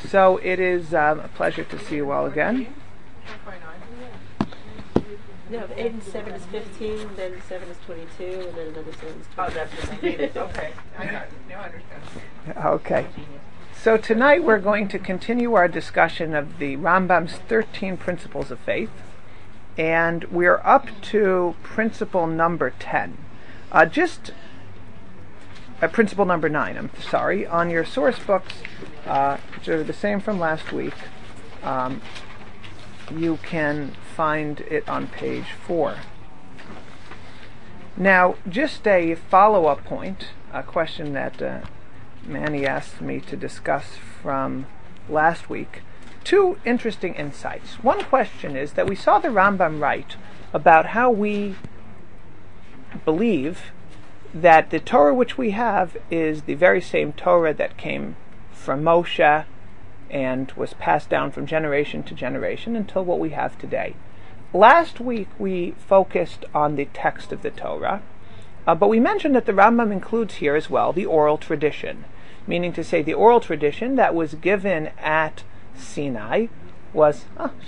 So it is a pleasure to see you all again. No, 8 and 7 is 15, then 7 is 22, and then another 7 is 20. Oh, that's what I needed. Okay, I got it. Now I understand. Okay. So tonight we're going to continue our discussion of the Rambam's 13 Principles of Faith, and we're up to principle number 10. Principle number 9, I'm sorry. On your source books, which are the same from last week, you can find it on page 4. Now, just a follow-up point, a question that Manny asked me to discuss from last week. Two interesting insights. One question is that we saw the Rambam write about how we believe that the Torah which we have is the very same Torah that came from Moshe and was passed down from generation to generation until what we have today. Last week we focused on the text of the Torah, but we mentioned that the Rambam includes here as well the oral tradition, meaning to say the oral tradition that was given at Sinai was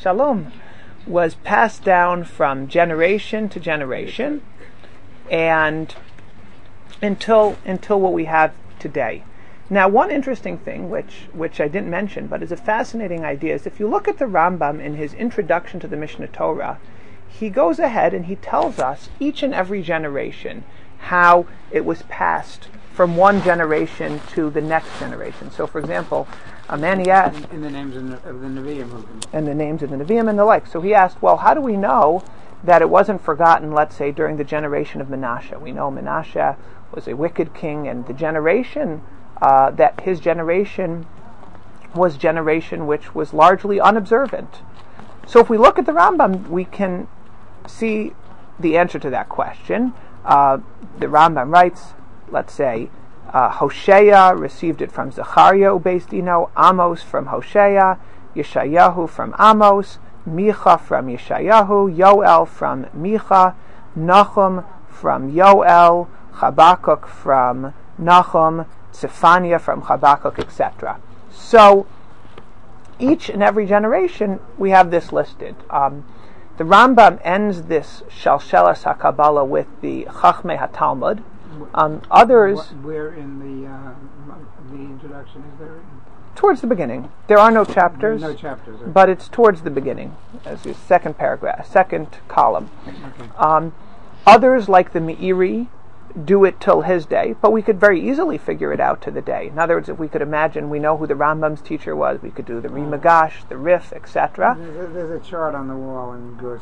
passed down from generation to generation and until what we have today. Now, one interesting thing, which I didn't mention, but is a fascinating idea, is if you look at the Rambam in his introduction to the Mishnah Torah, he goes ahead and he tells us each and every generation how it was passed from one generation to the next generation. So, for example, Manny asked... In the names of the Nevi'im. And the names of the Nevi'im and the like. So he asked, well, how do we know that it wasn't forgotten, let's say, during the generation of Menashe? We know Menashe was a wicked king, and the generation... that his generation was generation which was largely unobservant. So if we look at the Rambam, we can see the answer to that question. The Rambam writes, let's say, Hosea received it from Zechariah Ubeis Dino, Amos from Hosea, Yeshayahu from Amos, Micha from Yeshayahu, Yoel from Micha, Nahum from Yoel, Habakkuk from Nahum, Zephaniah from Habakkuk, etc. So, each and every generation, we have this listed. The Rambam ends this Shalshelas HaKabbalah with the Chachmei HaTalmud. Others... Where in the introduction is there? Towards the beginning. There are no chapters. No chapters. Okay. But it's towards the beginning, as the second paragraph, second column. Okay. Others, like the Meiri, do it till his day, but we could very easily figure it out to the day. In other words, if we could imagine, we know who the Rambam's teacher was, we could do the Rimagash, the Rif, etc. There's a chart on the wall in Grus,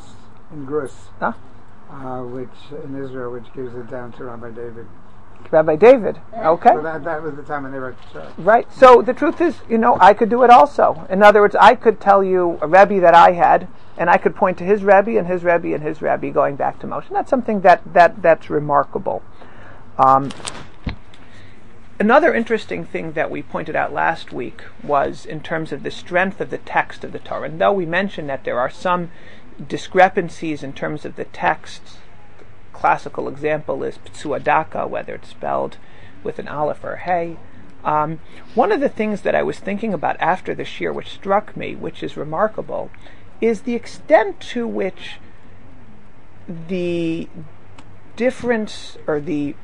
which in Israel, which gives it down to Rabbi David. Rabbi David, okay. So that was the time when they wrote the chart. Right, so the truth is, I could do it also. In other words, I could tell you a Rebbe that I had, and I could point to his Rebbe and his Rebbe and his Rebbe going back to Moshe. And that's something that's remarkable. Another interesting thing that we pointed out last week was in terms of the strength of the text of the Torah. And though we mentioned that there are some discrepancies in terms of the texts, the classical example is Ptsuadaka, whether it's spelled with an aleph or a hey. One of the things that I was thinking about after the shir, which struck me, which is remarkable, is the extent to which the difference or the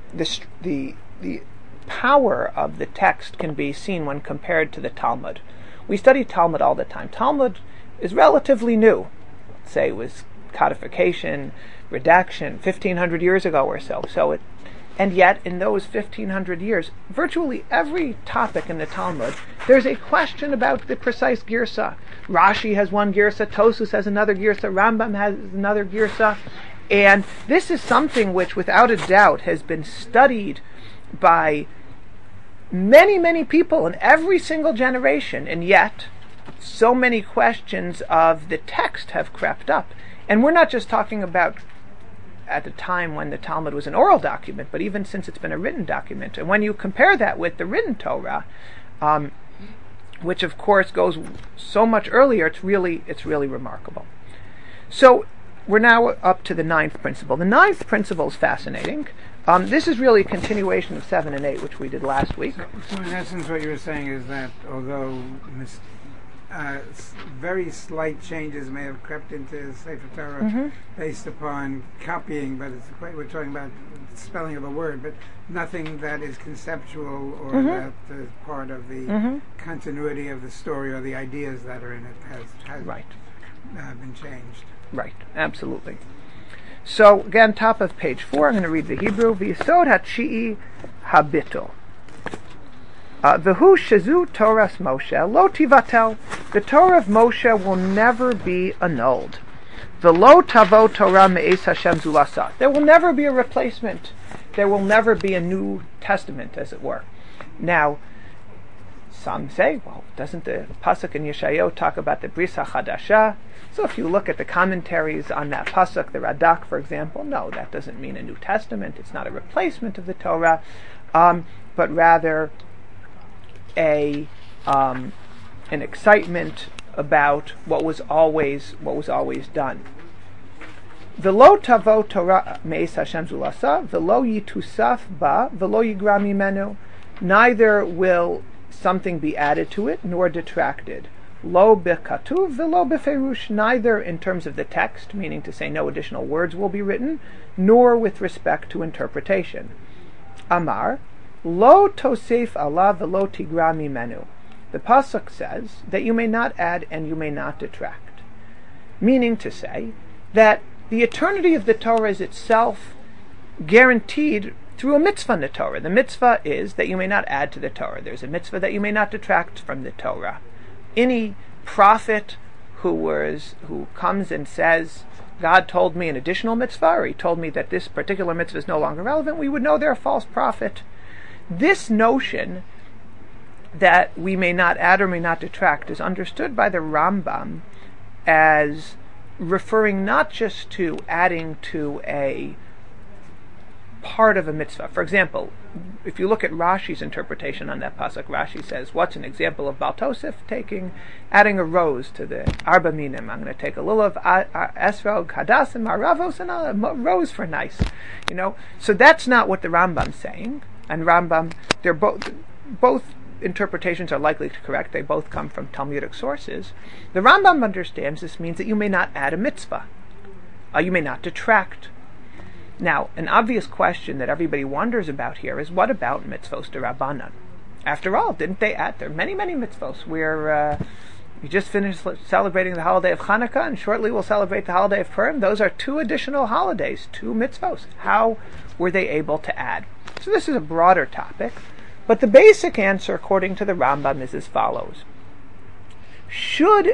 power of the text can be seen when compared to the Talmud. We study Talmud all the time. Talmud is relatively new. Let's say it was codification, redaction, 1,500 years ago or so. And yet, in those 1,500 years, virtually every topic in the Talmud, there's a question about the precise girsa. Rashi has one girsa, Tosfos has another girsa, Rambam has another girsa. And this is something which, without a doubt, has been studied by many, many people in every single generation, and yet so many questions of the text have crept up. And we're not just talking about at the time when the Talmud was an oral document, but even since it's been a written document. And when you compare that with the written Torah, which of course goes so much earlier, it's really remarkable. So we're now up to the 9th principle. The 9th principle is fascinating. This is really a continuation of 7 and 8, which we did last week. So in essence, what you were saying is that although very slight changes may have crept into Sefer Torah based upon copying, but we're talking about spelling of a word, but nothing that is conceptual or that is part of the continuity of the story or the ideas that are in it has Right. Been changed. Right, absolutely. So, again, top of page 4, I'm going to read the Hebrew. V'yisod ha'tshi'i habitol. V'hu shazu Toras Moshe lo tivatel. The Torah of Moshe will never be annulled. V'lo tavo Torah me'es Hashem zulasa. There will never be a replacement. There will never be a New Testament, as it were. Now, some say, well, doesn't the pasuk in Yeshayahu talk about the Bris HaChadashah? So if you look at the commentaries on that pasuk, the Radak, for example, no, that doesn't mean a New Testament. It's not a replacement of the Torah, but rather an excitement about what was always done. V'lo tavo Torah me'es Hashem zulasa, v'lo yitusaf ba, v'lo yigra mimenu. Neither will something be added to it, nor detracted. Lo bekatuv v'lo beferush. Neither in terms of the text, meaning to say no additional words will be written, nor with respect to interpretation. Amar, lo tosef Allah v'lo tigra mimenu. The pasuk says that you may not add and you may not detract. Meaning to say that the eternity of the Torah is itself guaranteed through a mitzvah in the Torah. The mitzvah is that you may not add to the Torah. There's a mitzvah that you may not detract from the Torah. Any prophet who comes and says, God told me an additional mitzvah, or he told me that this particular mitzvah is no longer relevant, we would know they're a false prophet. This notion that we may not add or may not detract is understood by the Rambam as referring not just to adding to a part of a mitzvah. For example, if you look at Rashi's interpretation on that pasuk, Rashi says, what's an example of Baal Tosef? Adding a rose to the Arba Minim. I'm going to take a lulav, esrog, hadassim, aravos, and a rose for nice. So that's not what the Rambam's saying. And Rambam, they're both interpretations are likely to correct. They both come from Talmudic sources. The Rambam understands this means that you may not add a mitzvah. You may not detract. Now, an obvious question that everybody wonders about here is, what about mitzvos d'Rabbanan? After all, didn't they add? There are many, many mitzvos. We just finished celebrating the holiday of Hanukkah, and shortly we'll celebrate the holiday of Purim. Those are 2 additional holidays, 2 mitzvos. How were they able to add? So this is a broader topic, but the basic answer, according to the Rambam, is as follows. Should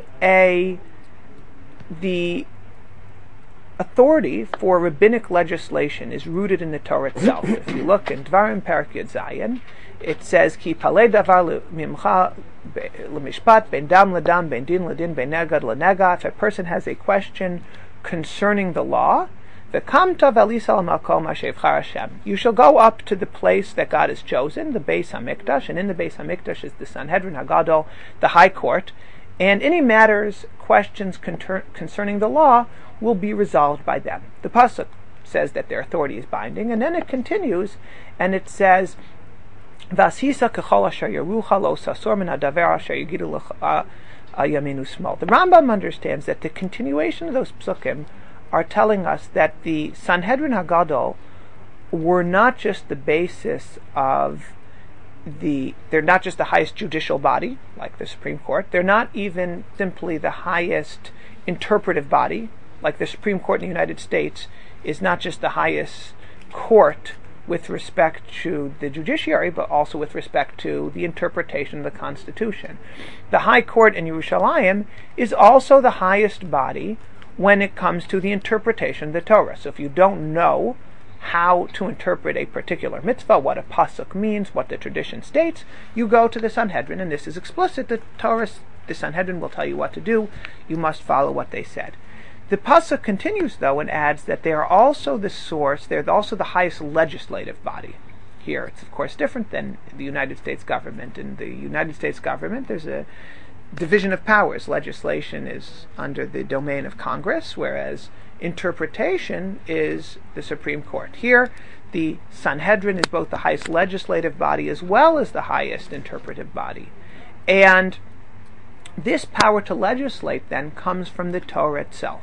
the authority for rabbinic legislation is rooted in the Torah itself. If you look in Dvarim Perek Yud Zayin, it says, Ki palei davar mimcha l'mishpat ben dam l'dam ben din l'din ben negad l'nega. If a person has a question concerning the law, v'kamta v'alisal makom ha'shevchar Hashem. You shall go up to the place that God has chosen, the Beis HaMikdash, and in the Beis HaMikdash is the Sanhedrin HaGadol, the High Court, and any questions concerning the law will be resolved by them. The pasuk says that their authority is binding, and then it continues, and it says, "Vasisa kechol asher yerucha lo sasor min hadaver asher yigidu yaminu smol." The Rambam understands that the continuation of those psukim are telling us that the Sanhedrin HaGadol were not just the basis of they're not just the highest judicial body, like the Supreme Court. They're not even simply the highest interpretive body, like the Supreme Court in the United States is not just the highest court with respect to the judiciary, but also with respect to the interpretation of the Constitution. The High Court in Yerushalayim is also the highest body when it comes to the interpretation of the Torah. So if you don't know how to interpret a particular mitzvah, what a pasuk means, what the tradition states, you go to the Sanhedrin, and this is explicit. The Sanhedrin will tell you what to do. You must follow what they said. The pasuk continues, though, and adds that they are also the source, they're also the highest legislative body. Here, it's of course different than the United States government. In the United States government, there's a division of powers. Legislation is under the domain of Congress, whereas interpretation is the Supreme Court. Here, the Sanhedrin is both the highest legislative body as well as the highest interpretive body. And this power to legislate then comes from the Torah itself.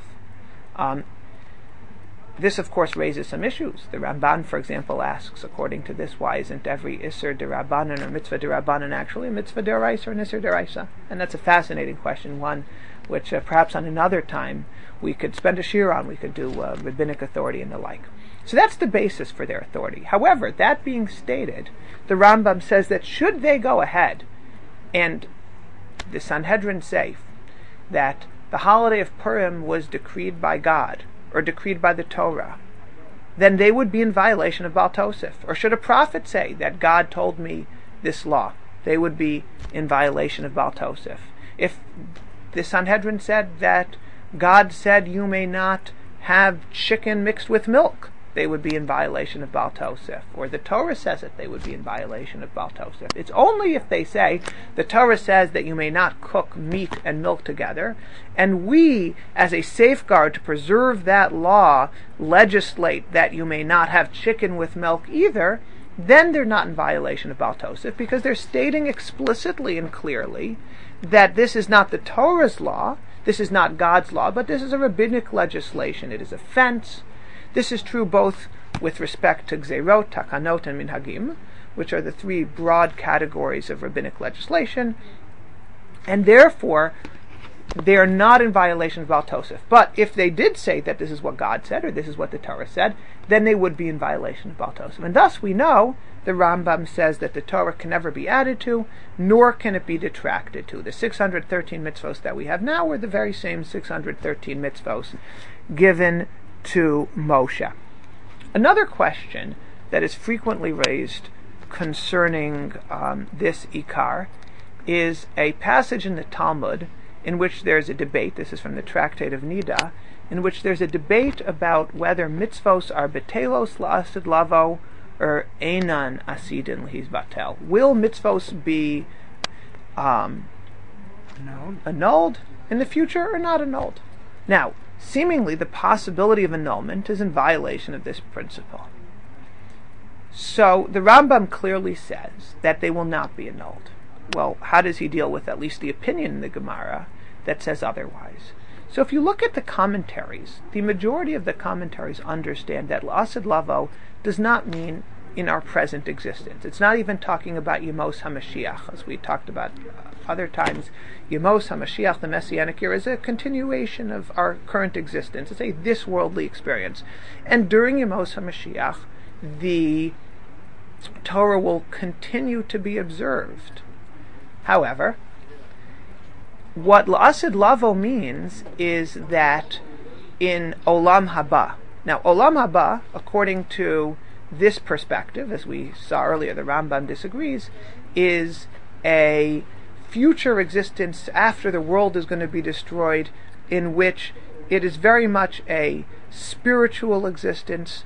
This, of course, raises some issues. The Ramban, for example, asks, according to this, why isn't every Isser D'Rabbanan or Mitzvah D'Rabbanan actually a Mitzvah D'Oraisa or an Isser D'Oraisa? And that's a fascinating question, one which perhaps on another time we could spend a shir on. We could do rabbinic authority and the like. So that's the basis for their authority. However, that being stated, the Rambam says that should they go ahead and the Sanhedrin say that the holiday of Purim was decreed by God, or decreed by the Torah, then they would be in violation of Baal Tosef. Or should a prophet say that God told me this law, they would be in violation of Baal Tosef. If the Sanhedrin said that God said you may not have chicken mixed with milk, they would be in violation of Baal Tosef. Or the Torah says it, they would be in violation of Baal Tosef. It's only if they say the Torah says that you may not cook meat and milk together, and we, as a safeguard to preserve that law, legislate that you may not have chicken with milk either, then they're not in violation of Baal Tosef, because they're stating explicitly and clearly that this is not the Torah's law, this is not God's law, but this is a rabbinic legislation. It is a fence. This is true both with respect to Gzeirot, Takanot, and Minhagim, which are the three broad categories of rabbinic legislation, and therefore they are not in violation of Baal Tosef. But if they did say that this is what God said, or this is what the Torah said, then they would be in violation of Baal Tosef. And thus we know the Rambam says that the Torah can never be added to, nor can it be detracted to. The 613 mitzvos that we have now are the very same 613 mitzvos given to Moshe. Another question that is frequently raised concerning this Ikar is a passage in the Talmud in which there's a debate. This is from the Tractate of Nida, in which there's a debate about whether mitzvos are betelos la'asid lavo or einan asidin lehizbatel. Will mitzvos be annulled in the future or not annulled? Now, seemingly the possibility of annulment is in violation of this principle. So the Rambam clearly says that they will not be annulled. Well, how does he deal with at least the opinion in the Gemara that says otherwise? So if you look at the commentaries, the majority of the commentaries understand that la'asid lavo does not mean in our present existence. It's not even talking about Yemos HaMashiach, as we talked about other times. Yemos HaMashiach, the Messianic era, is a continuation of our current existence. It's a this-worldly experience. And during Yemos HaMashiach, the Torah will continue to be observed. However, what la'asid lavo means is that in Olam Haba. Now, Olam Haba, according to this perspective, as we saw earlier, the Rambam disagrees, is a future existence after the world is going to be destroyed, in which it is very much a spiritual existence.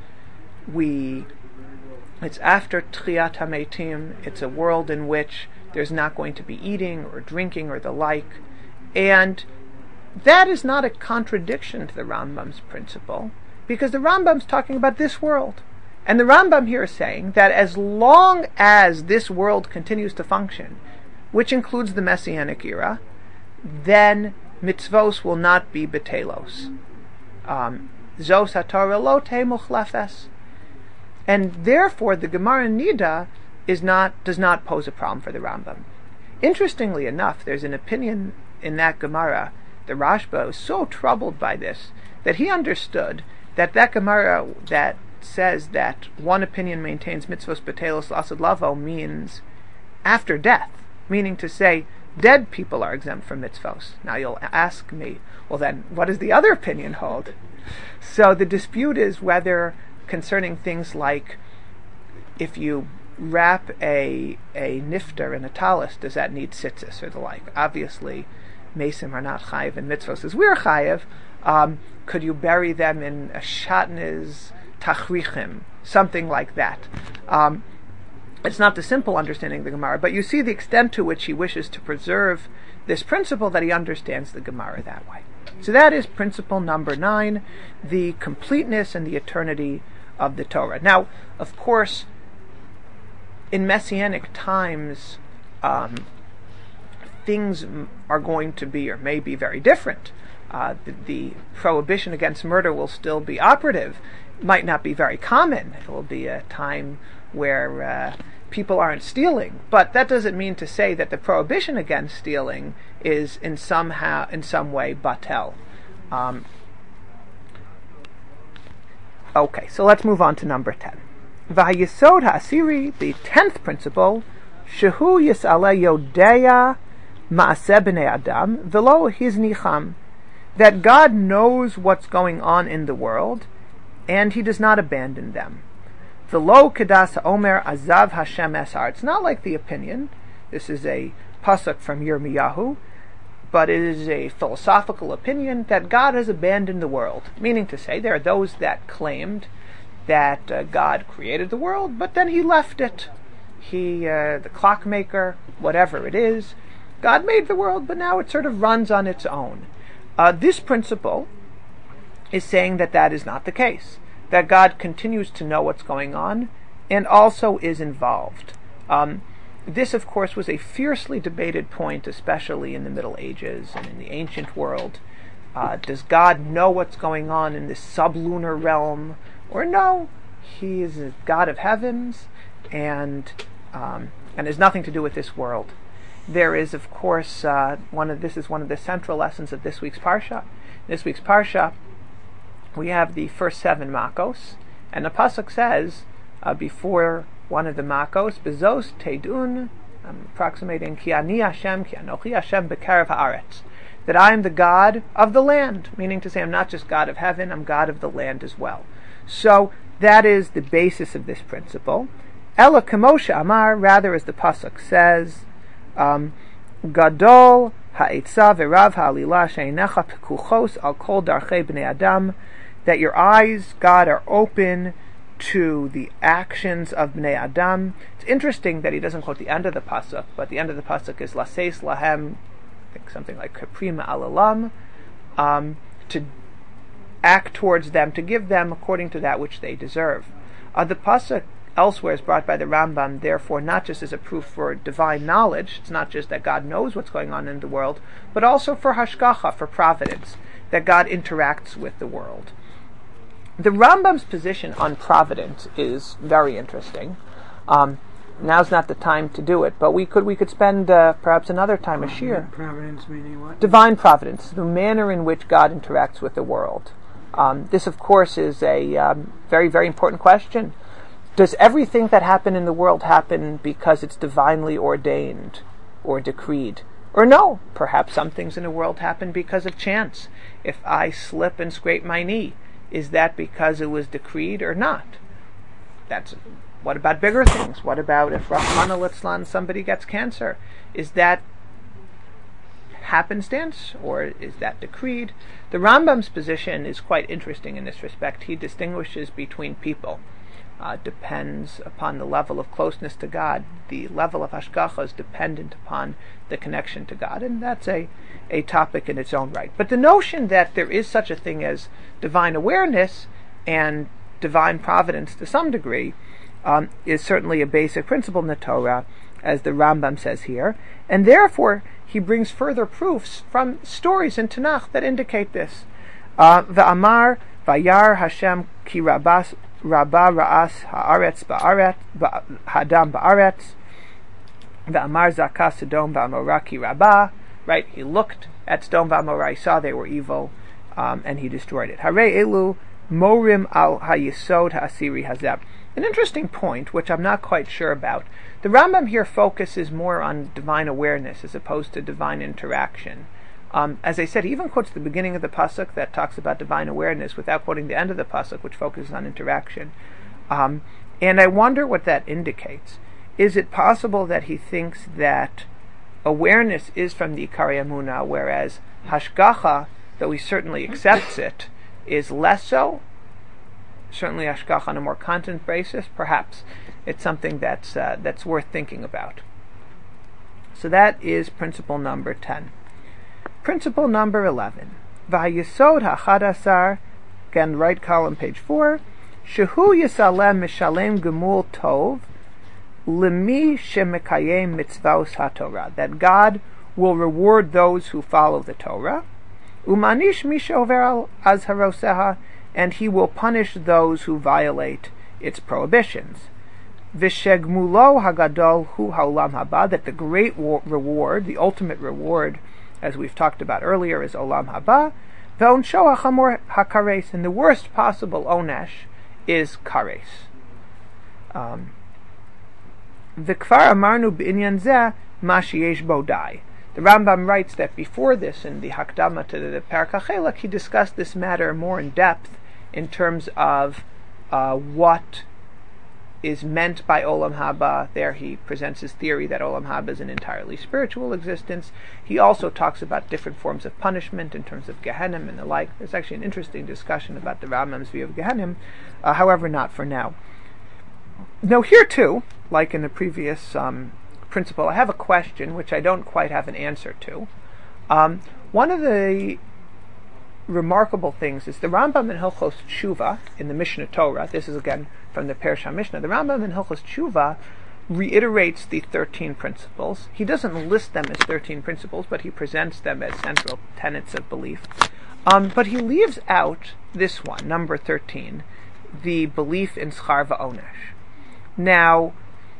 It's after Tchiyat HaMeitim. It's a world in which there's not going to be eating or drinking or the like. And that is not a contradiction to the Rambam's principle, because the Rambam's talking about this world. And the Rambam here is saying that as long as this world continues to function, which includes the Messianic era, then mitzvos will not be betelos. Zos haTorah lo teh muchlefes. And therefore the Gemara Nida does not pose a problem for the Rambam. Interestingly enough, there's an opinion in that Gemara, the Rashba was so troubled by this, that he understood that Gemara that says that one opinion maintains mitzvos betelos la'asid lavo means after death, meaning to say dead people are exempt from mitzvos. Now you'll ask me, well then, what does the other opinion hold? So the dispute is whether, concerning things like if you wrap a nifter in a talis, does that need tzitzis or the like? Obviously, mesim are not chayiv and mitzvos as we're chayiv. Could you bury them in a shatnez tachrichim, something like that? It's not the simple understanding of the Gemara, but you see the extent to which he wishes to preserve this principle, that he understands the Gemara that way. So that is principle number 9, the completeness and the eternity of the Torah. Now, of course, in Messianic times, things are going to be or may be very different. The prohibition against murder will still be operative. It might not be very common. It will be a time where people aren't stealing, but that doesn't mean to say that the prohibition against stealing is in some way batel. Okay, so let's move on to number 10. V'hayisod ha'asiri, the 10th principle, shehu yis'aleh yodeya ma'aseh b'nei adam v'lo hiznicham, that God knows what's going on in the world, and He does not abandon them. V'lo kedas ha'omer azav Hashem esar. It's not like the opinion. This is a pasuk from Yirmiyahu, but it is a philosophical opinion that God has abandoned the world. Meaning to say, there are those that claimed that God created the world, but then He left it. The clockmaker, whatever it is, God made the world, but now it sort of runs on its own. This principle is saying that is not the case. That God continues to know what's going on and also is involved. This, of course, was a fiercely debated point, especially in the Middle Ages and in the ancient world. Does God know what's going on in this sublunar realm? Or no, He is a God of heavens and has nothing to do with this world. There is, of course, this is one of the central lessons of this week's Parsha. This week's Parsha, we have the first 7 Makos, and the pasuk says, before one of the Makos, Bezos Teidun, I'm approximating, Ki ani Hashem, Ki anochi Hashem b'karev haaretz, that I am the God of the land, meaning to say I'm not just God of heaven, I'm God of the land as well. So that is the basis of this principle. Ela Kamosha Amar, rather as the pasuk says, Gadol ha'etza v'rav ha'alila she'einecha pekuchos al kol darchei b'nei adam, that your eyes, God, are open to the actions of Bnei Adam. It's interesting that he doesn't quote the end of the pasuk, but the end of the pasuk is Laseis Lahem, I think something like Kaprima Alalam, to act towards them, to give them according to that which they deserve. The pasuk elsewhere is brought by the Rambam, therefore, not just as a proof for divine knowledge, it's not just that God knows what's going on in the world, but also for hashgacha, for providence, that God interacts with the world. The Rambam's position on providence is very interesting. Now's not the time to do it, but we could spend perhaps another time a shir. Providence meaning what? Divine providence, the manner in which God interacts with the world. This, of course, is a very, very important question. Does everything that happen in the world happen because it's divinely ordained or decreed? Or no, perhaps some things in the world happen because of chance. If I slip and scrape my knee, is that because it was decreed or not? What about bigger things? What about if Rahmana litzlan somebody gets cancer? Is that happenstance or is that decreed? The Rambam's position is quite interesting in this respect. He distinguishes between people. Depends upon the level of closeness to God. The level of hashgacha is dependent upon the connection to God, and that's a topic in its own right. But the notion that there is such a thing as divine awareness and divine providence to some degree is certainly a basic principle in the Torah, as the Rambam says here, and therefore he brings further proofs from stories in Tanakh that indicate this. V'amar vayar Hashem ki rabba ra'as ha'aretz ha'adam ba'aretz v'amar zakah Sodom v'amorah ki rabba. Right, he looked at Sodom v'amorah, he saw they were evil, and he destroyed it. Harei elu morim al hayisod ha'asiri hazeb. An interesting point, which I'm not quite sure about. The Rambam here focuses more on divine awareness as opposed to divine interaction. As I said, he even quotes the beginning of the pasuk that talks about divine awareness without quoting the end of the pasuk, which focuses on interaction. And I wonder what that indicates. Is it possible that he thinks that awareness is from the Ikari Emunah, whereas hashgacha, though he certainly accepts it, is less so? Certainly hashgacha on a more content basis, perhaps. It's something that's worth thinking about. So that is principle number 10. Principle number 11. V'hayisod ha'chadasar, again, right column, page 4. Shehu yisalem mishalem gemul tov lemi shemekayem mitzvos haTorah. That God will reward those who follow the Torah. Umanish mishover al azharoseha, and he will punish those who violate its prohibitions. Vishegmulo hagadol hu haolam haba, that the great reward, the ultimate reward, as we've talked about earlier, is olam haba. Ve'onsho hachamor hakares, and the worst possible onesh is kares. V'kvar amarnu b'inyan zeh ma sheyesh bo dai. The Rambam writes that before this, in the Hakdama to the Perek HaChelek, he discussed this matter more in depth in terms of what is meant by Olam Haba. There he presents his theory that Olam Haba is an entirely spiritual existence. He also talks about different forms of punishment in terms of Gehenim and the like. There's actually an interesting discussion about the Rambam's view of Gehenim, however, not for now. Now here too, like in the previous principle, I have a question which I don't quite have an answer to. One of the remarkable things is the Rambam in Hilchos Tshuva in the Mishnah Torah. This is again from the Pershah Mishnah. The Rambam in Hilchos Tshuva reiterates the 13 principles. He doesn't list them as 13 principles, but he presents them as central tenets of belief. But he leaves out this one, number 13, the belief in Schar V'Onesh. Now,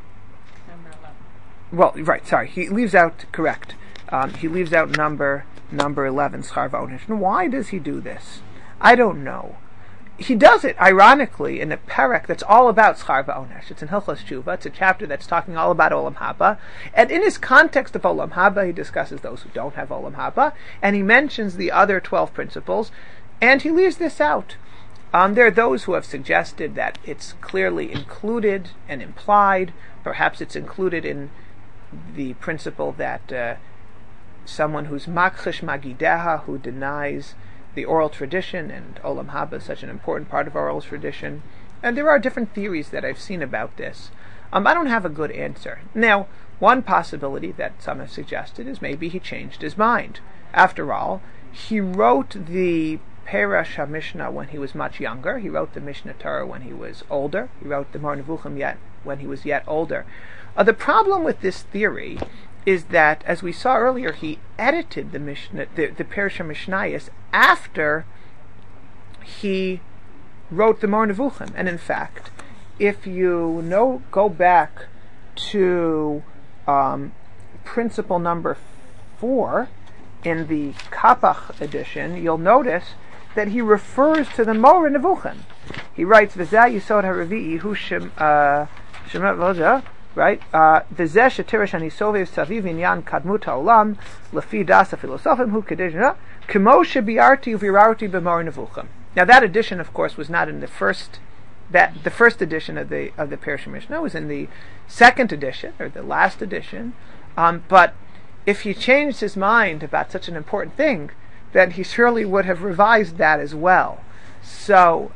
well, right, sorry, he leaves out, correct, he leaves out number 11, Schar V'Onesh. And why does he do this? I don't know. He does it, ironically, in a perek that's all about Schar V'Onesh. It's in Hilchos Tshuva. It's a chapter that's talking all about Olam Haba. And in his context of Olam Haba, he discusses those who don't have Olam Haba, and he mentions the other 12 principles, and he leaves this out. There are those who have suggested that it's clearly included and implied. Perhaps it's included in the principle that someone who's makchish magideha, who denies the oral tradition, and Olam Haba is such an important part of our oral tradition. And there are different theories that I've seen about this. I don't have a good answer. Now, one possibility that some have suggested is maybe he changed his mind. After all, he wrote the Perush HaMishnah when he was much younger. He wrote the Mishnah Torah when he was older. He wrote the Mor Nevuchim when he was yet older. The problem with this theory is that, as we saw earlier, he edited the Mishnah, the Perush HaMishnayos, after he wrote the Mor Nevuchim. And in fact, if you go back to principle number 4 in the Kapach edition, you'll notice that he refers to the Mor Nevuchim. He writes, "V'zeh yisod haravi'i hu shemat v'odah." Right? V'zeh shetirish ani sovev saviv inyan kadmut ha'olam lefi das ha'filosofim hu kedishna k'mo shebiarti uvirarti b'Mor Nevuchim. Now that edition, of course, was not in the first edition of the Perush Mishnah. It was in the second edition, or the last edition. But if he changed his mind about such an important thing, then he surely would have revised that as well. So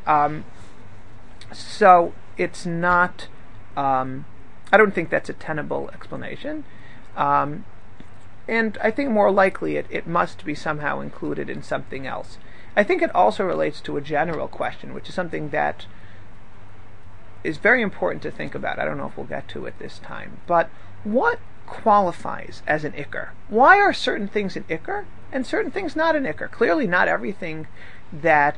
it's not. I don't think that's a tenable explanation, and I think more likely it must be somehow included in something else. I think it also relates to a general question, which is something that is very important to think about. I don't know if we'll get to it this time, but what qualifies as an ikar? Why are certain things an ikar and certain things not an ikar? Clearly, not everything that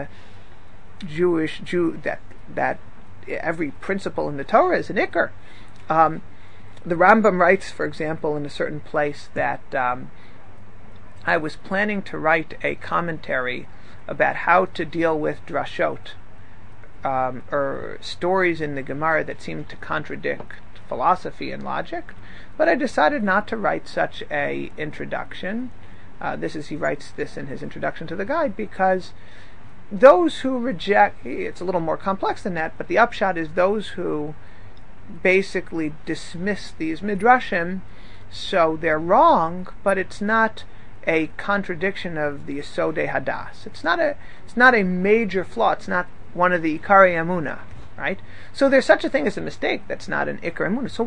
that every principle in the Torah is an ikar. The Rambam writes, for example, in a certain place that I was planning to write a commentary about how to deal with drashot, or stories in the Gemara that seem to contradict philosophy and logic, but I decided not to write such a introduction. He writes this in his introduction to the guide, because those who reject, it's a little more complex than that, but the upshot is those who basically dismiss these midrashim, so they're wrong, but it's not a contradiction of the Yesodei Hadas. It's not a major flaw. It's not one of the Ikarei Emunah, right? So there's such a thing as a mistake that's not an Ikar Emunah. So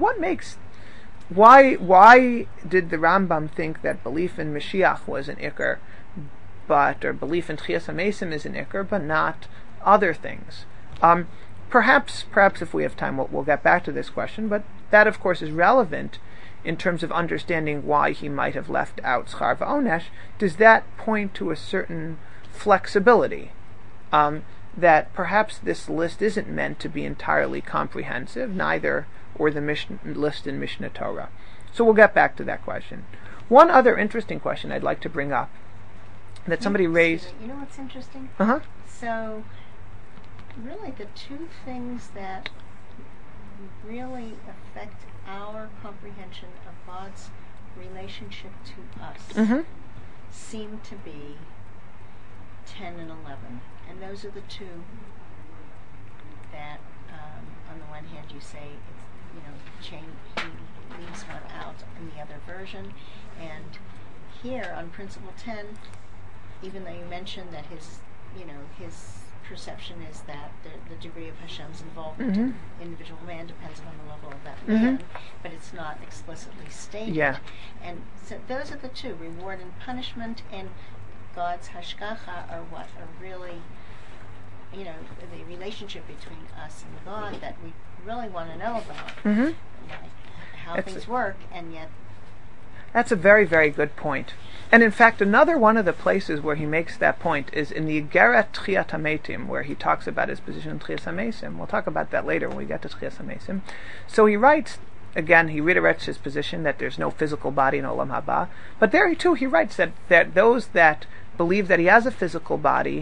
why did the Rambam think that belief in Mashiach was an Ikar, or belief in Tchias HaMesim is an Ikar, but not other things? Perhaps if we have time, we'll get back to this question, but that, of course, is relevant in terms of understanding why he might have left out schar v'onesh, does that point to a certain flexibility? That perhaps this list isn't meant to be entirely comprehensive, neither or the list in Mishnah Torah. So we'll get back to that question. One other interesting question I'd like to bring up that somebody raised. You know what's interesting? Uh-huh. So, really the two things that really affect our comprehension of God's relationship to us seem to be 10 and 11. And those are the two that, on the one hand, you say, he leaves one out in the other version. And here on Principle 10, even though you mentioned that his perception is that the degree of Hashem's involvement in individual man depends on the level of that man, but it's not explicitly stated. Yeah. And so those are the two, reward and punishment, and God's hashgacha are what are really, the relationship between us and God that we really want to know about, how things work, and yet. That's a very, very good point. And in fact, another one of the places where he makes that point is in the Igeret Tchiat HaMeitim, where he talks about his position in Tchias HaMeisim. We'll talk about that later when we get to Tchias HaMeisim. So he writes, again, he reiterates his position that there's no physical body in Olam Haba. But there too he writes that those that believe that he has a physical body,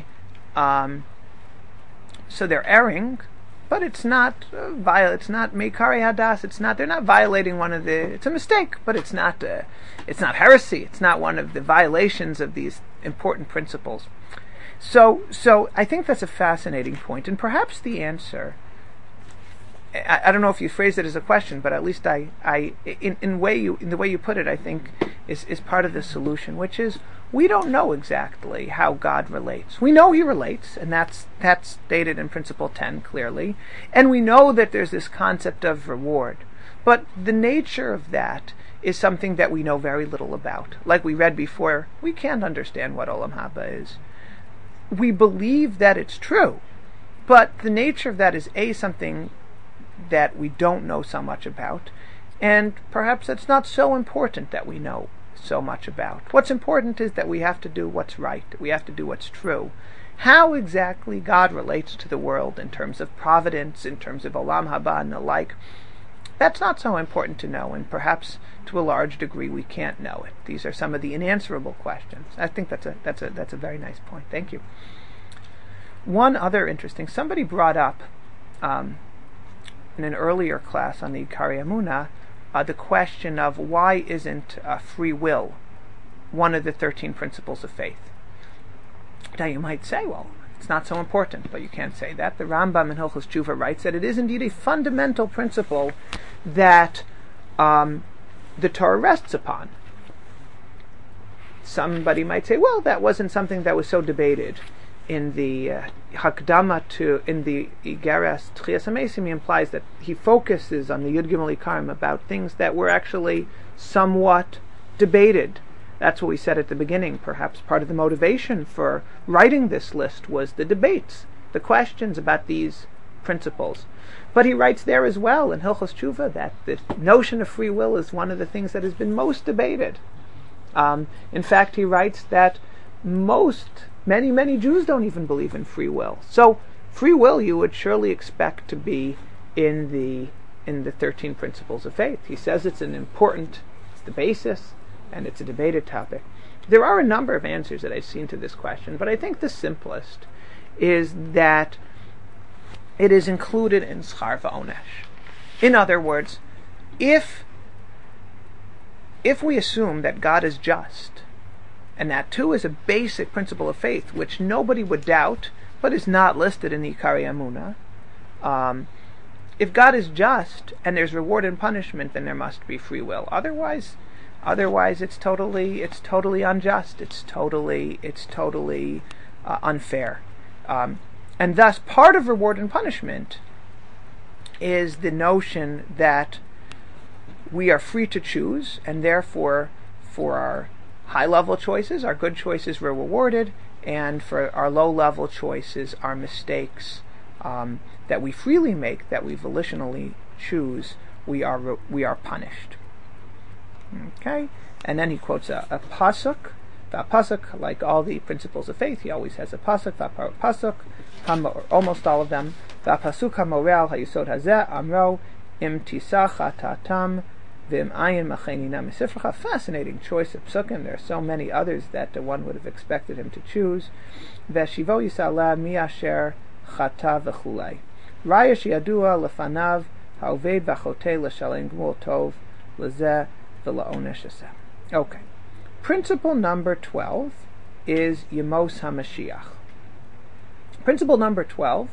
so they're erring, but it's not it's not Meikari Hadas, they're not violating it's a mistake, but it's not heresy, it's not one of the violations of these important principles. So I think that's a fascinating point, and perhaps the answer, I don't know if you phrased it as a question, but at least in the way you put it, I think is part of the solution, which is we don't know exactly how God relates. We know he relates, and that's stated in Principle 10 clearly, and we know that there's this concept of reward, but the nature of that is something that we know very little about. Like we read before, we can't understand what Olam Haba is. We believe that it's true, but the nature of that is something that we don't know so much about, and perhaps it's not so important that we know so much about. What's important is that we have to do what's right, we have to do what's true. How exactly God relates to the world in terms of providence, in terms of Olam Haba and the like, that's not so important to know, and perhaps to a large degree we can't know it. These are some of the unanswerable questions. I think that's a very nice point. Thank you. One other interesting, somebody brought up in an earlier class on the Ikari Emunah, the question of why isn't free will one of the 13 principles of faith? Now you might say, well, it's not so important, but you can't say that. The Rambam in Hilchos Tshuva writes that it is indeed a fundamental principle that the Torah rests upon. Somebody might say, well, that wasn't something that was so debated. In the Hakdama in the Igeres Tchias HaMeisim, he implies that he focuses on the Yud Gimel Ikarim about things that were actually somewhat debated. That's what we said at the beginning. Perhaps part of the motivation for writing this list was the debates, the questions about these principles. But he writes there as well in Hilchos Tshuva that the notion of free will is one of the things that has been most debated. In fact, he writes that many Jews don't even believe in free will. So free will you would surely expect to be in the 13 principles of faith. He says it's the basis, and it's a debated topic. There are a number of answers that I've seen to this question, but I think the simplest is that it is included in schar v'onesh. In other words, if we assume that God is just, and that too is a basic principle of faith, which nobody would doubt, but is not listed in the Ikari Emunah. If God is just and there's reward and punishment, then there must be free will. Otherwise, it's totally unjust. It's totally unfair. And thus, part of reward and punishment is the notion that we are free to choose, and therefore, for our high-level choices, our good choices were rewarded, and for our low-level choices, our mistakes that we freely make, that we volitionally choose, we are punished. Okay, and then he quotes a pasuk. The pasuk, like all the principles of faith, he always has a pasuk. The pasuk, or almost all of them. The pasuk hamoreal hayisod hazeh amro im tisach atatam v'im ayin machenina misifracha. Fascinating choice of psukim. There are so many others that one would have expected him to choose. V'shivo yisala miasher chata v'chulei. Raya sheyadua lefanav haoved v'achotei l'shalem gmul tov l'zeh v'la'onesh eseh. Okay. Principle number 12 is Yemos HaMashiach. Principle number 12,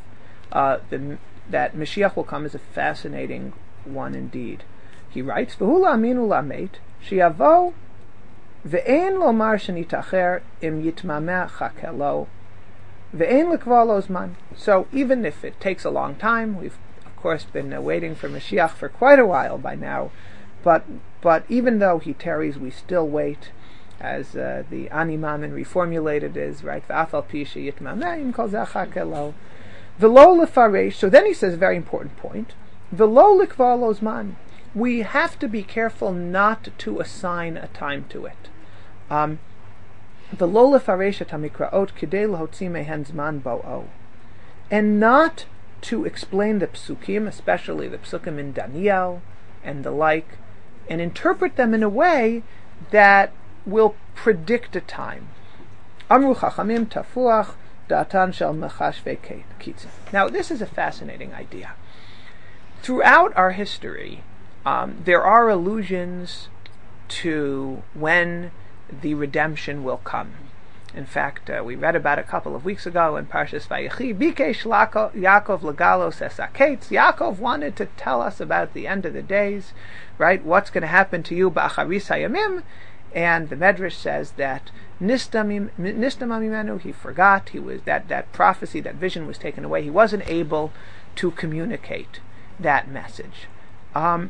that Mashiach will come, is a fascinating one indeed. He writes, V'hu la'aminu la'met, she'yavo ve'en lomar shenitacher im yitmameh chakelo, ve'en l'kvar lo zman. So even if it takes a long time, we've of course been waiting for Mashiach for quite a while by now, but even though he tarries, we still wait. As the Ani Mamin reformulated is, right? V'afal pi sheyitmameh kol zeh chakelo. V'lo lefaresh. So then he says a very important point. V'lo l'kvar lo zman. We have to be careful not to assign a time to it. V'lo lefaresh et hamikraot kidei lahotzi mehen zman bo'o. And not to explain the psukim, especially the psukim in Daniel and the like, and interpret them in a way that will predict a time. Amru chachamim tafuach da'atan shel mechashvei kitzim. Now, this is a fascinating idea. Throughout our history, there are allusions to when the redemption will come. In fact, we read about a couple of weeks ago in Parshas Vayechi, Bikesh Yaakov legalos es haketz. Yaakov wanted to tell us about the end of the days, right? What's going to happen to you ba'acharis hayamim? And the Medrash says that Nistam Mimenu, he forgot, he was that prophecy, that vision was taken away. He wasn't able to communicate that message. And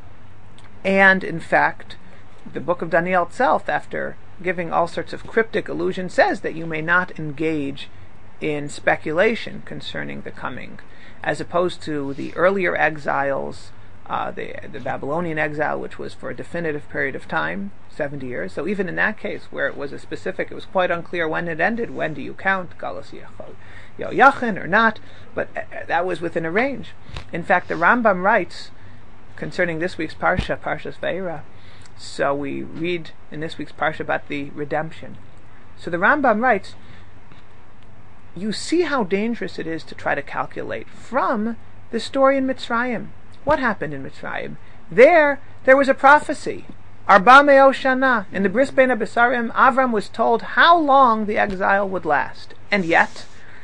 in fact, the book of Daniel itself, after giving all sorts of cryptic allusions, says that you may not engage in speculation concerning the coming, as opposed to the earlier exiles, the Babylonian exile, which was for a definitive period of time, 70 years. So even in that case, where it was a specific, it was quite unclear when it ended. When do you count? Galos Yoyachin or not? But that was within a range. In fact, the Rambam writes concerning this week's Parsha, Parshas Vayera. So we read in this week's Parsha about the redemption. So the Rambam writes, you see how dangerous it is to try to calculate from the story in Mitzrayim. What happened in Mitzrayim? There was a prophecy. Arba Me'o Shana. In the Bris Bein HaBesarim, Avram was told how long the exile would last. And yet,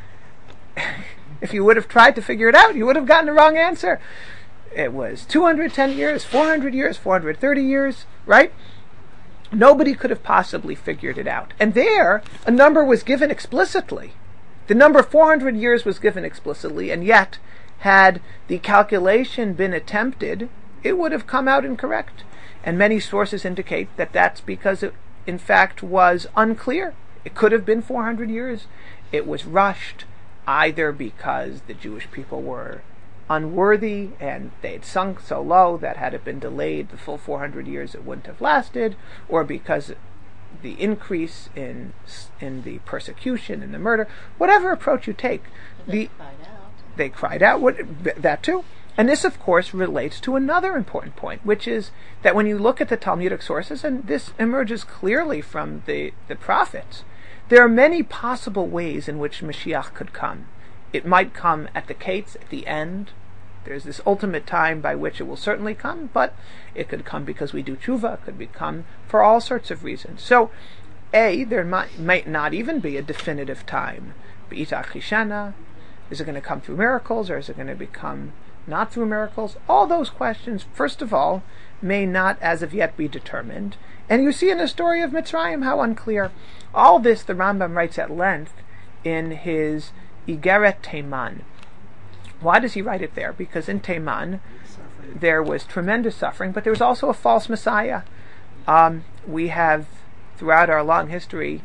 if you would have tried to figure it out, you would have gotten the wrong answer. It was 210 years, 400 years, 430 years, right? Nobody could have possibly figured it out. And there, a number was given explicitly. The number 400 years was given explicitly, and yet, had the calculation been attempted, it would have come out incorrect. And many sources indicate that that's because it, in fact, was unclear. It could have been 400 years. It was rushed, either because the Jewish people were unworthy and they had sunk so low that had it been delayed the full 400 years it wouldn't have lasted, or because the increase in the persecution and the murder, whatever approach you take, they cried out, that too. And this, of course, relates to another important point, which is that when you look at the Talmudic sources, and this emerges clearly from the prophets, there are many possible ways in which Mashiach could come. It might come at the Kates, at the end. There's this ultimate time by which it will certainly come, but it could come because we do tshuva. It could come for all sorts of reasons. So, there might not even be a definitive time. B'itach Chishana, is it going to come through miracles, or is it going to become not through miracles? All those questions, first of all, may not as of yet be determined. And you see in the story of Mitzrayim how unclear. All this the Rambam writes at length in his Igeret Teiman. Why does he write it there? Because in Teiman there was tremendous suffering, but there was also a false Messiah. We have, throughout our long history,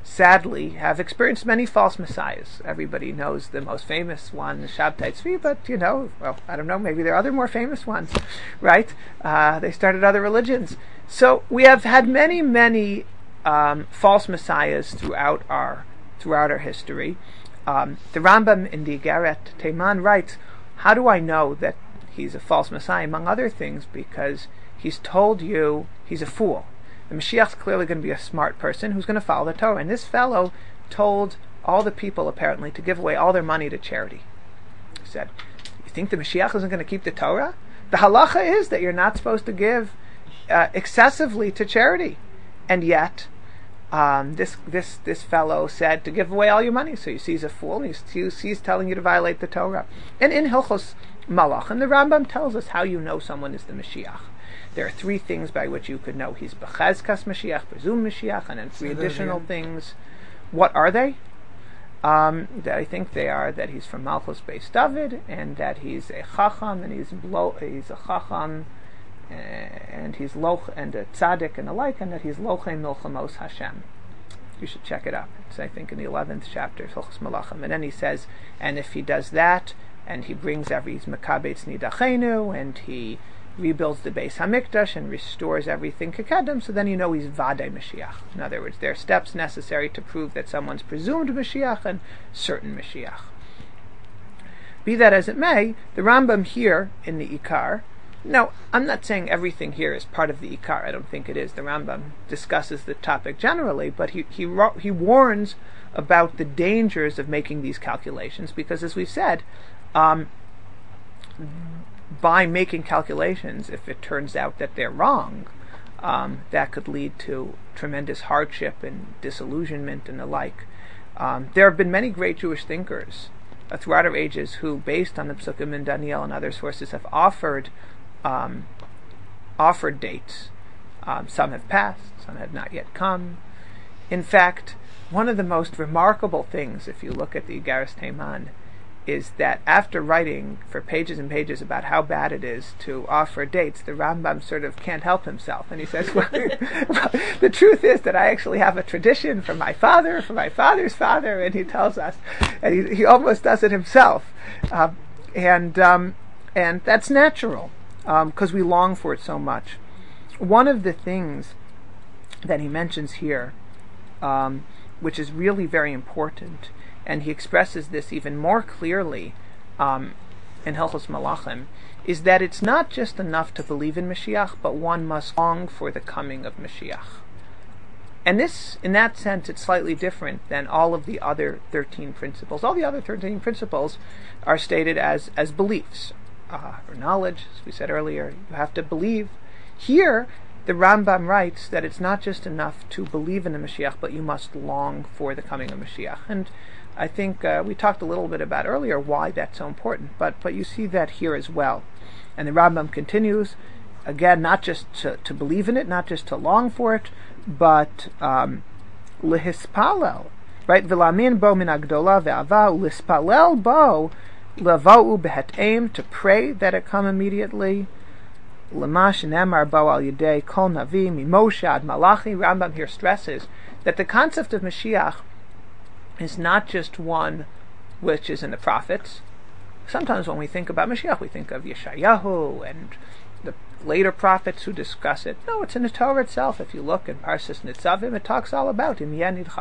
sadly, have experienced many false messiahs. Everybody knows the most famous one, Shabtai Tzvi, but I don't know, maybe there are other more famous ones, right? They started other religions. So we have had many, many false messiahs throughout our history. The Rambam in the Igeret Teiman writes, how do I know that he's a false messiah? Among other things, because he's told you he's a fool. The Mashiach's clearly going to be a smart person who's going to follow the Torah. And this fellow told all the people, apparently, to give away all their money to charity. He said, you think the Mashiach isn't going to keep the Torah? The halacha is that you're not supposed to give excessively to charity. And yet, this fellow said to give away all your money. So you see he's a fool, and he's telling you to violate the Torah. And in Hilchos Malachim, the Rambam tells us how you know someone is the Mashiach. There are 3 things by which you could know he's Bechazkas Mashiach, Presumed Mashiach, and then 3 additional things. What are they? That I think they are that he's from Malchus Beis David, and that he's a Chacham, and he's a Chacham, and he's Loch, and a Tzaddik, and the like, and that he's Lochem Milchamos Hashem. You should check it up. It's, I think, in the 11th chapter of Hilchos Malachim. And then he says, and if he does that, and he brings he's Mekabetz Nidachenu, and he rebuilds the Beis Hamikdash and restores everything Kekedem, so then you know he's Vadei Mashiach. In other words, there are steps necessary to prove that someone's presumed Mashiach and certain Mashiach. Be that as it may, the Rambam here in the Ikar, now, I'm not saying everything here is part of the Ikar. I don't think it is. The Rambam discusses the topic generally, but he warns about the dangers of making these calculations, because as we've said, by making calculations, if it turns out that they're wrong, that could lead to tremendous hardship and disillusionment and the like. There have been many great Jewish thinkers throughout our ages who, based on the Psukim in Daniel and other sources, have offered dates. Some have passed, some have not yet come. In fact, one of the most remarkable things, if you look at the Igaris Teiman, is that after writing for pages and pages about how bad it is to offer dates, the Rambam sort of can't help himself. And he says, well, the truth is that I actually have a tradition from my father, from my father's father, and he tells us, and he almost does it himself. And that's natural, because we long for it so much. One of the things that he mentions here, which is really very important, and he expresses this even more clearly in Hilchos Malachim, is that it's not just enough to believe in Mashiach, but one must long for the coming of Mashiach. And this, in that sense, it's slightly different than all of the other 13 principles. All the other 13 principles are stated as beliefs, or knowledge, as we said earlier. You have to believe. Here, the Rambam writes that it's not just enough to believe in the Mashiach, but you must long for the coming of Mashiach. And I think we talked a little bit about earlier why that's so important, but you see that here as well. And the Rambam continues, again, not just to believe in it, not just to long for it, but lehispalel, right? V'lamin bo min agdola ve'ava, u'lispalel bo leva'u behet'em, to pray that it come immediately. L'mash nemar bo al yedei kol navi mimoshe ad malachi. Rambam here stresses that the concept of Mashiach is not just one which is in the prophets. Sometimes when we think about Mashiach, we think of Yeshayahu and the later prophets who discuss it. No, it's in the Torah itself. If you look in Parshas Nitzavim, it talks all about that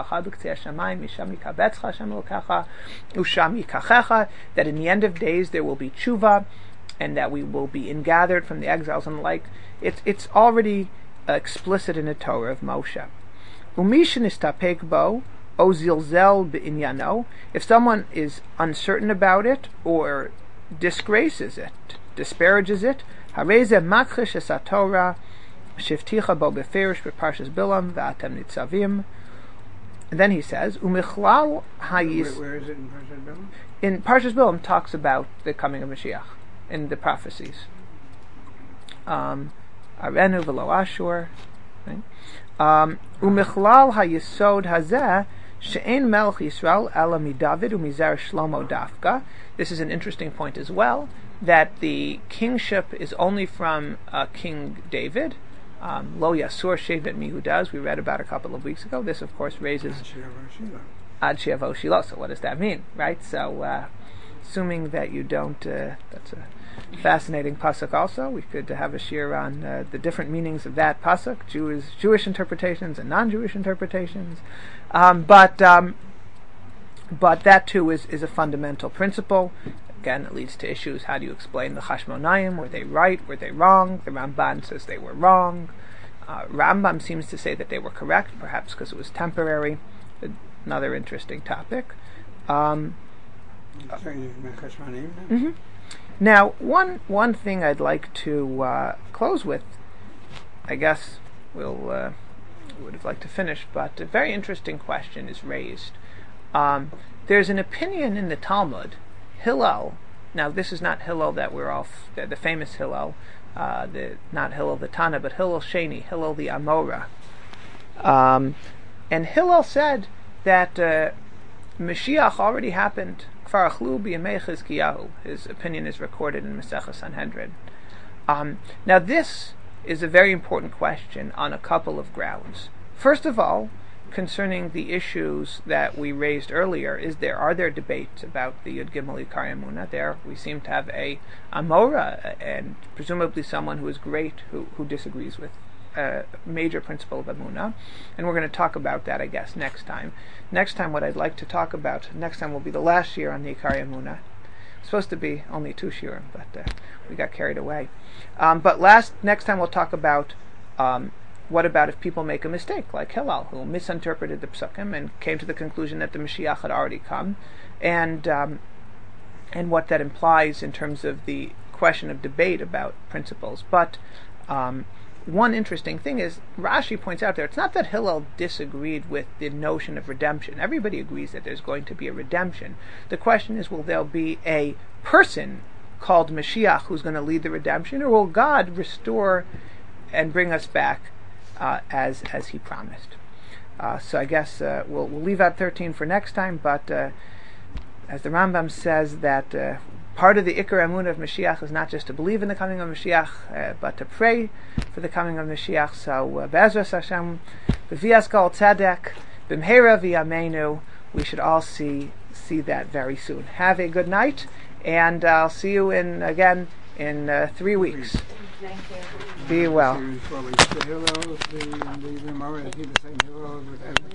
in the end of days there will be tshuva, and that we will be ingathered from the exiles and the like. It's already explicit in the Torah of Moshe. Umishin istapek bo o zilzel b'inyano. If someone is uncertain about it or disgraces it, disparages it, hareze makrish es haTorah shivticha bo beferish b'parshas Bilam v'atem nitzavim. And then he says, umichlal hayis. Where is it in Parshas Bilam? In Parshas Bilam talks about the coming of Mashiach in the prophecies. Arenu v'lo Ashur. Umichlal hayisod hazeh she'en melech Yisrael ela miDavid u'mizer Shlomo dafka. This is an interesting point as well, that the kingship is only from King David, Lo Yasur Shevet Mi, who does, we read about a couple of weeks ago. This, of course, raises Ad She'avo Shilo. So what does that mean, right? So, assuming that you don't, that's a fascinating pasuk also. We could have a shir on the different meanings of that pasuk, Jewish interpretations and non-Jewish interpretations. But that too is a fundamental principle. Again, it leads to issues. How do you explain the Chashmonayim? Were they right? Were they wrong? The Ramban says they were wrong. Rambam seems to say that they were correct, perhaps because it was temporary. Another interesting topic. Mm-hmm. Now, one thing I'd like to close with, I guess would have liked to finish, but a very interesting question is raised. There's an opinion in the Talmud, Hillel. Now, this is not Hillel that we're off, the famous Hillel, not Hillel the Tana, but Hillel Sheni, Hillel the Amora. And Hillel said that Mashiach already happened. Kfar achlu b'yamei Chizkiyahu. His opinion is recorded in Masechah Sanhedrin. Now, this is a very important question on a couple of grounds. First of all, concerning the issues that we raised earlier, are there debates about the Yud Gimel Ikar Emunah? There we seem to have a Amora, and presumably someone who is great, who disagrees with a major principle of Emunah, and we're going to talk about that, I guess, next time. Next time, what I'd like to talk about, next time will be the last year on the Ikar Emunah. It's supposed to be only 2 shiurim, but we got carried away. But next time we'll talk about what about if people make a mistake, like Hillel, who misinterpreted the Psukim and came to the conclusion that the Mashiach had already come, and what that implies in terms of the question of debate about principles. But one interesting thing is, Rashi points out there, it's not that Hillel disagreed with the notion of redemption. Everybody agrees that there's going to be a redemption. The question is, will there be a person called Mashiach who's going to lead the redemption, or will God restore and bring us back as he promised? So I guess we'll leave out 13 for next time, but as the Rambam says, that part of the Ikar Emunah of Mashiach is not just to believe in the coming of Mashiach, but to pray for the coming of Mashiach. So Be'ezras Hashem, B'vias Kol Tzedek, B'mheira v'yameinu, we should all see that very soon. Have a good night, and I'll see you again in 3 weeks. Thank you. Be well.